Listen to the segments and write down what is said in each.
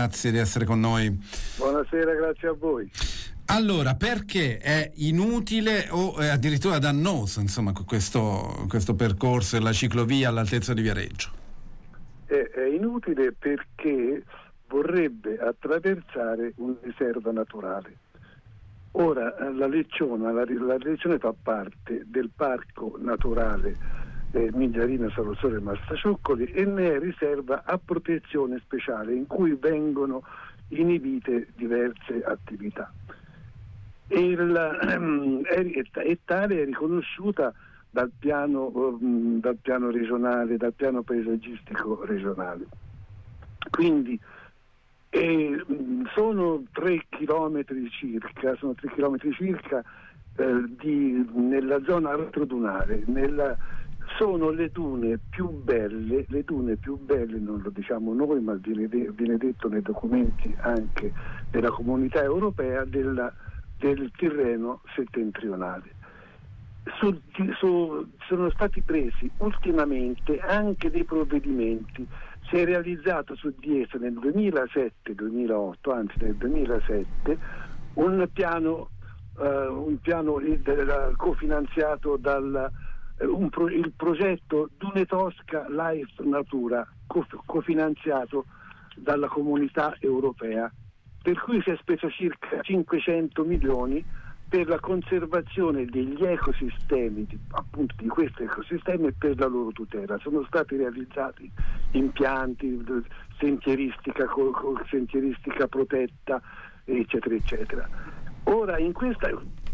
grazie di essere con noi. Buonasera, grazie a voi. Allora, perché è inutile o addirittura dannoso, insomma, questo percorso e la ciclovia all'altezza di Viareggio? È inutile perché vorrebbe attraversare una riserva naturale. Ora la Leccione fa parte del parco naturale Migliarino Salosole Mastracioccoli e ne è riserva a protezione speciale in cui vengono inibite diverse attività. E tale è riconosciuta dal piano regionale, dal piano paesaggistico regionale. Quindi sono 3 chilometri circa nella zona retrodunale, sono le dune più belle, non lo diciamo noi, ma viene detto nei documenti anche della Comunità Europea del Tirreno settentrionale. Sono stati presi ultimamente anche dei provvedimenti. Si è realizzato su di essa nel 2007 un piano cofinanziato il progetto Dune Tosca Life Natura cofinanziato dalla Comunità Europea, per cui si è speso circa 500 milioni per la conservazione degli ecosistemi, appunto di questi ecosistemi, e per la loro tutela. Sono stati realizzati impianti, sentieristica protetta, eccetera, eccetera. Ora in questa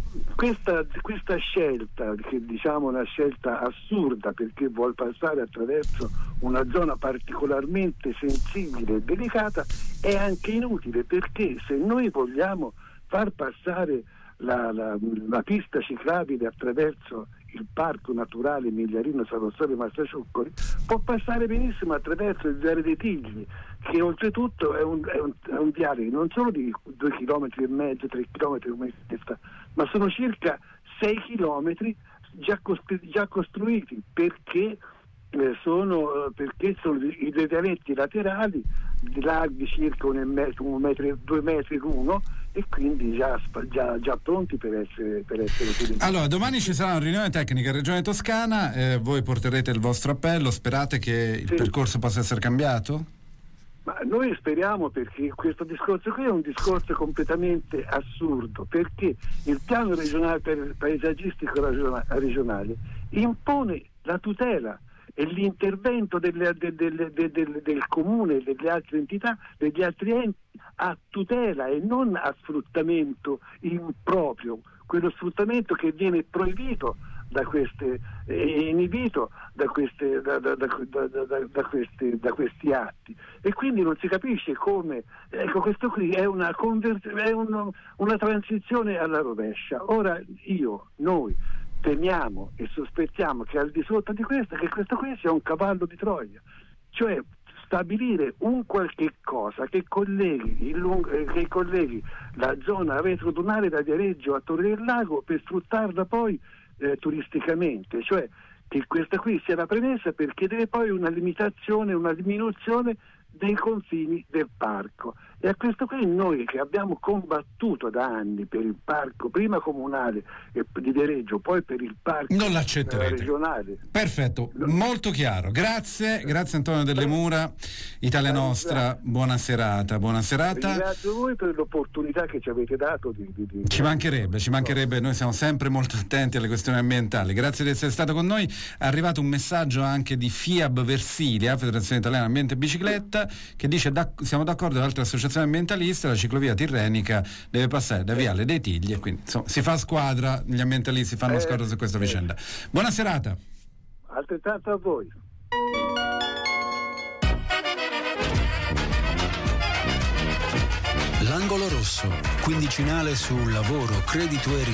scelta, che diciamo una scelta assurda perché vuol passare attraverso una zona particolarmente sensibile e delicata, è anche inutile, perché se noi vogliamo far passare la pista ciclabile attraverso il parco naturale Migliarino Salosole Mastracioccoli, può passare benissimo attraverso il Viale dei Tigli, che oltretutto è un viale non solo di 2,5 chilometri, 3 chilometri, ma sono circa 6 chilometri già costruiti, perché sono i deviamenti laterali larghi circa 2 metri l'uno, e quindi già pronti per essere utilizzati. Allora, domani ci sarà una riunione tecnica in Regione Toscana, voi porterete il vostro appello, sperate che il percorso possa essere cambiato? Ma noi speriamo, perché questo discorso qui è un discorso completamente assurdo, perché il piano regionale paesaggistico regionale impone la tutela e l'intervento del comune e delle altre entità, degli altri enti, a tutela e non a sfruttamento improprio, quello sfruttamento che viene proibito da queste, inibito da questi atti, e quindi non si capisce come, ecco, questo qui è una transizione alla rovescia. Ora noi temiamo e sospettiamo che al di sotto di questo qui sia un cavallo di Troia, cioè stabilire un qualche cosa che colleghi la zona retrodunale da Viareggio a Torre del Lago per sfruttarla poi turisticamente, cioè che questa qui sia la premessa per chiedere poi una limitazione, una diminuzione dei confini del parco. E a questo qui noi, che abbiamo combattuto da anni per il parco prima comunale di Viareggio, poi per il parco non l'accetterete. Regionale. Perfetto, molto chiaro. Grazie Antonio Delle Mura, Italia Nostra, buona serata. Ringrazio voi per l'opportunità che ci avete dato Ci mancherebbe, noi siamo sempre molto attenti alle questioni ambientali. Grazie di essere stato con noi. È arrivato un messaggio anche di FIAB Versilia, Federazione Italiana Ambiente e Bicicletta, che dice: siamo d'accordo con altre associazioni ambientaliste, la ciclovia tirrenica deve passare da Viale dei Tigli, e quindi insomma si fa squadra, gli ambientalisti fanno squadra su questa vicenda. Buona serata. Altrettanto a voi. L'angolo rosso, quindicinale su lavoro, credito e